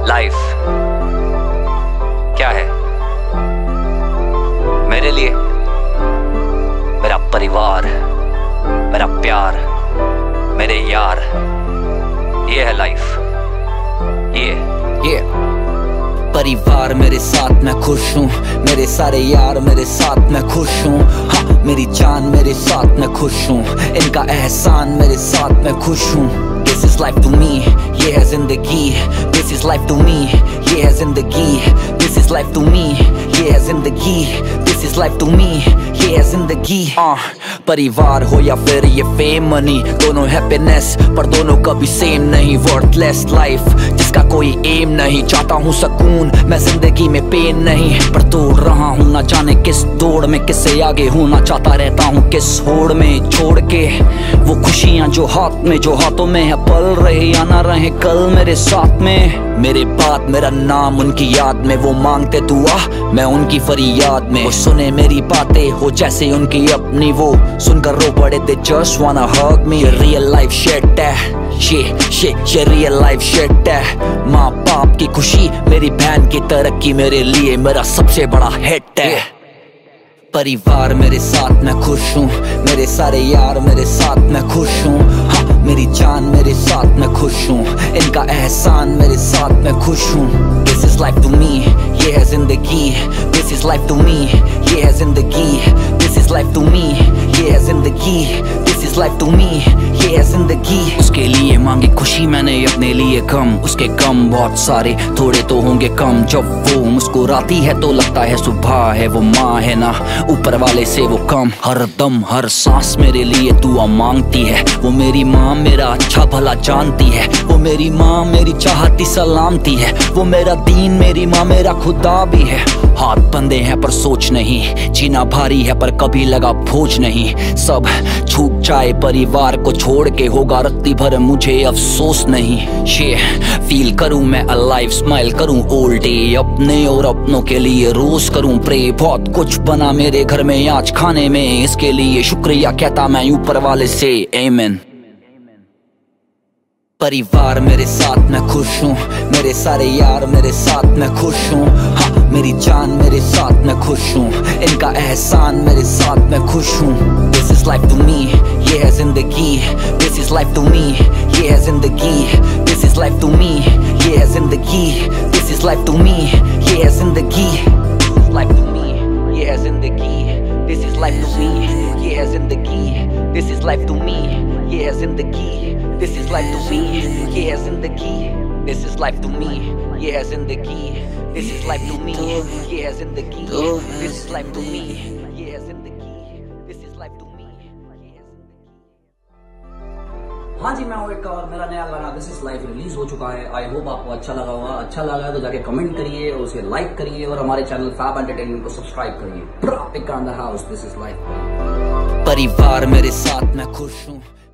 Life क्या है मेरे लिए? मेरा परिवार, मेरा प्यार, मेरे यार, ये है लाइफ। ये परिवार मेरे साथ मैं खुश हूँ, मेरे सारे यार मेरे साथ मैं खुश हूँ। हाँ मेरी जान मेरे साथ मैं खुश हूँ, इनका एहसान मेरे साथ मैं खुश हूँ। This is life to me, ये है जिंदगी। This is life to me, ये है जिंदगी। This is life to me, ये है जिंदगी। This is life to me, ये है जिंदगी। परिवार हो या फिर ये फेम मनी, दोनों हैप्पीनेस पर दोनों कभी सेम नहीं। वर्थलेस लाइफ जिसका कोई एम नहीं, चाहता हूँ सुकून मैं जिंदगी में पेन नहीं, पर दौड़ रहा हूँ ना जाने किस दौड़ में, किससे आगे हूँ ना चाहता रहता हूँ किस होड़ में। छोड़ के वो खुशियाँ जो हाथ में, जो हाथों में है, पल रहे या ना रहे कल मेरे साथ में। मेरे बाद मेरा नाम उनकी याद में, वो मांगते दुआ मैं उनकी फरियाद में। वो सुने मेरी बातें हो जैसे उनकी अपनी, वो सुनकर रो पड़े they just wanna hug me। ये रियल लाइफ शिट है, ये रियल लाइफ शिट है। माँ बाप की खुशी, मेरी बहन की तरक्की मेरे लिए मेरा सबसे बड़ा हिट है। परिवार मेरे साथ मैं खुश हूँ, मेरे सारे यार मेरे साथ मैं खुश हूँ। हाँ मेरी जान मेरे साथ मैं खुश हूँ, इनका एहसान मेरे साथ मैं खुश हूँ। This is life to me, ये है जिंदगी। This is life to me, ये है जिंदगी। This is life to me, ये है जिंदगी। This is life to me, ये है जिंदगी। उसके लिए मांगी खुशी मैंने अपने लिए कम, उसके कम बहुत सारे थोड़े तो होंगे कम। जब वो मुस्कुराती है तो लगता है सुबह है, वो माँ है ना ऊपर वाले से वो कम। हर दम हर सांस मेरे लिए दुआ मांगती है, वो मेरी माँ मेरा अच्छा भला जानती है। वो मेरी माँ मेरी चाहती सलामती है, वो मेरा दीन मेरी माँ मेरा खुदा भी है। हाथ बंधे हैं पर सोच नहीं, जीना भारी है पर कभी लगा बोझ नहीं। सब छूट जाए परिवार को छोड़ के, होगा रत्ती भर मुझे अफसोस नहीं। ये फील करूं मैं अलाइव, स्माइल करूं ऑल डे, अपने और अपनों के लिए रोज करूं प्रे। बहुत कुछ बना मेरे घर में आज खाने में, इसके लिए शुक्रिया कहता मैं ऊपर वाले से आमीन। परिवार मेरे साथ मैं खुश हूँ, मेरे सारे यार मेरे साथ मैं खुश हूँ। हाँ मेरी जान मेरे साथ मैं खुश हूँ, इनका एहसान मेरे साथ मैं खुश हूँ। This is life to me, ये है जिंदगी। This is life to me, ये है जिंदगी। This is life to me, ये है जिंदगी। This is life to me, ये है जिंदगी। Life to me, ये है जिंदगी। This is life to me, ये है जिंदगी। This is life to me, ये है जिंदगी। This is life to me, ये है जिंदगी। This is life to me, ये है जिंदगी। This is life to me, ये है जिंदगी। This is life to me, ये है जिंदगी। This is life to me, ये है जिंदगी। हाँ जी मैं हूँ एक और मेरा नया गाना दिस इज लाइफ रिलीज हो चुका है। आई होप आपको अच्छा लगा होगा। अच्छा लगा तो जाके कमेंट करिए और उसे लाइक करिए और हमारे चैनल फैब एंटरटेनमेंट को सब्सक्राइब करिए। Pick on the house, this is life. परिवार मेरे साथ मैं खुश हूँ।